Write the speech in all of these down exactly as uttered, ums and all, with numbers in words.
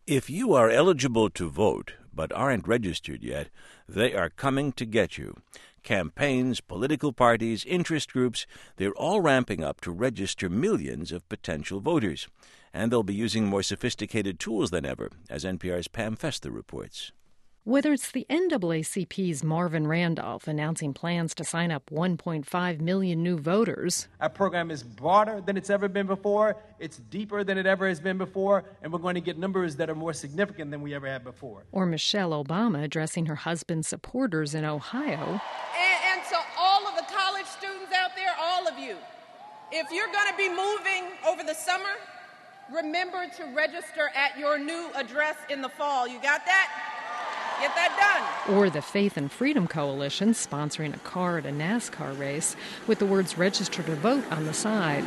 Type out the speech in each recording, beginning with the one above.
If you are eligible to vote but aren't registered yet, they are coming to get you. Campaigns, political parties, interest groups, they're all ramping up to register millions of potential voters. And they'll be using more sophisticated tools than ever, as N P R's Pam Fessler reports. Whether it's the N double A C P's Marvin Randolph announcing plans to sign up one point five million new voters. Our program is broader than it's ever been before, it's deeper than it ever has been before, and we're going to get numbers that are more significant than we ever had before. Or Michelle Obama addressing her husband's supporters in Ohio. And, and to all of the college students out there, all of you, if you're going to be moving over the summer, remember to register at your new address in the fall. You got that? Get that done. Or the Faith and Freedom Coalition sponsoring a car at a NASCAR race with the words "register to vote" on the side.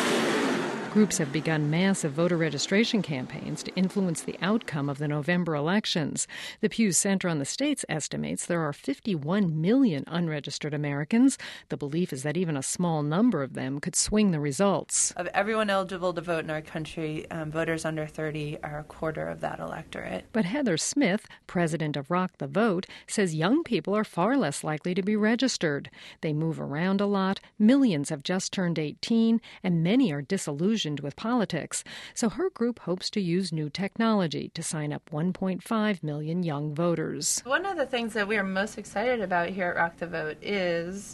Groups have begun massive voter registration campaigns to influence the outcome of the November elections. The Pew Center on the States estimates there are fifty-one million unregistered Americans. The belief is that even a small number of them could swing the results. Of everyone eligible to vote in our country, um, voters under thirty are a quarter of that electorate. But Heather Smith, president of Rock the Vote, says young people are far less likely to be registered. They move around a lot, millions have just turned eighteen, and many are disillusioned with politics. So her group hopes to use new technology to sign up one point five million young voters. One of the things that we are most excited about here at Rock the Vote is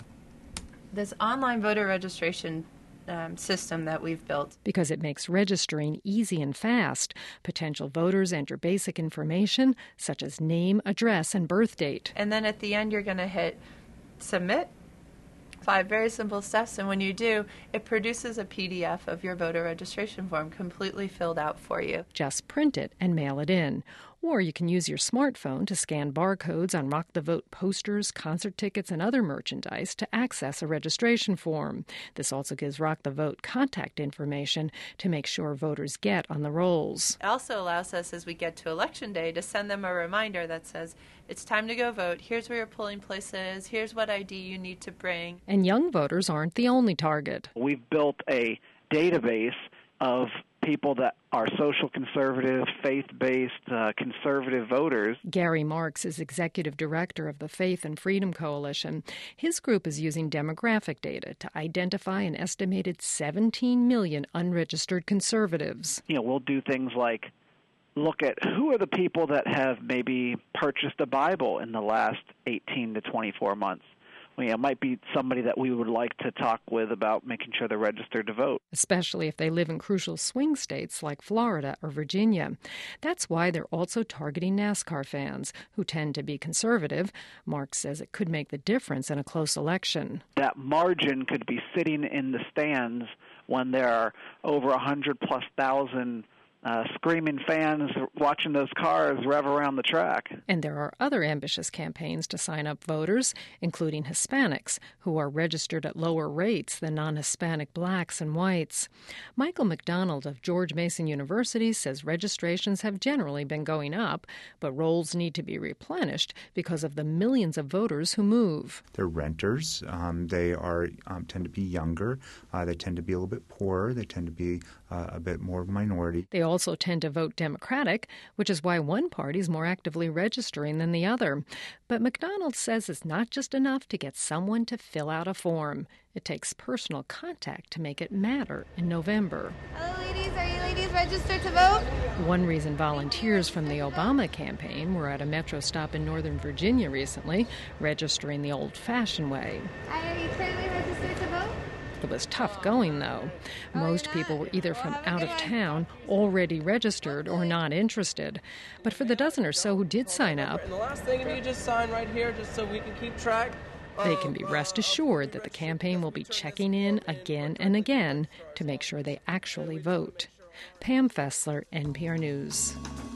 this online voter registration um, system that we've built. Because it makes registering easy and fast. Potential voters enter basic information such as name, address, and birth date. And then at the end you're going to hit submit. Five very simple steps, and when you do, it produces a P D F of your voter registration form completely filled out for you. Just print it and mail it in. Or you can use your smartphone to scan barcodes on Rock the Vote posters, concert tickets, and other merchandise to access a registration form. This also gives Rock the Vote contact information to make sure voters get on the rolls. It also allows us, as we get to Election Day, to send them a reminder that says, it's time to go vote, here's where your polling place is, here's what I D you need to bring. And young voters aren't the only target. We've built a database of people that are social conservative, faith-based, uh, conservative voters. Gary Marks is executive director of the Faith and Freedom Coalition. His group is using demographic data to identify an estimated seventeen million unregistered conservatives. You know, we'll do things like look at who are the people that have maybe purchased a Bible in the last eighteen to twenty-four months. Well, you know, it might be somebody that we would like to talk with about making sure they're registered to vote. Especially if they live in crucial swing states like Florida or Virginia. That's why they're also targeting NASCAR fans, who tend to be conservative. Mark says it could make the difference in a close election. That margin could be sitting in the stands when there are over one hundred plus thousand Uh, screaming fans watching those cars rev around the track. And there are other ambitious campaigns to sign up voters, including Hispanics, who are registered at lower rates than non-Hispanic blacks and whites. Michael McDonald of George Mason University says registrations have generally been going up, but rolls need to be replenished because of the millions of voters who move. They're renters. Um, they are um, tend to be younger. Uh, they tend to be a little bit poorer. They tend to be uh, a bit more minority. They also tend to vote Democratic, which is why one party is more actively registering than the other. But McDonald says it's not just enough to get someone to fill out a form. It takes personal contact to make it matter in November. Hello, ladies. Are you ladies registered to vote? One reason volunteers from the Obama campaign were at a metro stop in Northern Virginia recently, registering the old-fashioned way. Hi, are you currently registered to vote? It was tough going, though. Most people were either from out of town, already registered, or not interested. But for the dozen or so who did sign up, and the last thing, if you just sign right here, just so we can keep track. They can be rest assured that the campaign will be checking in again and again to make sure they actually vote. Pam Fessler, N P R News.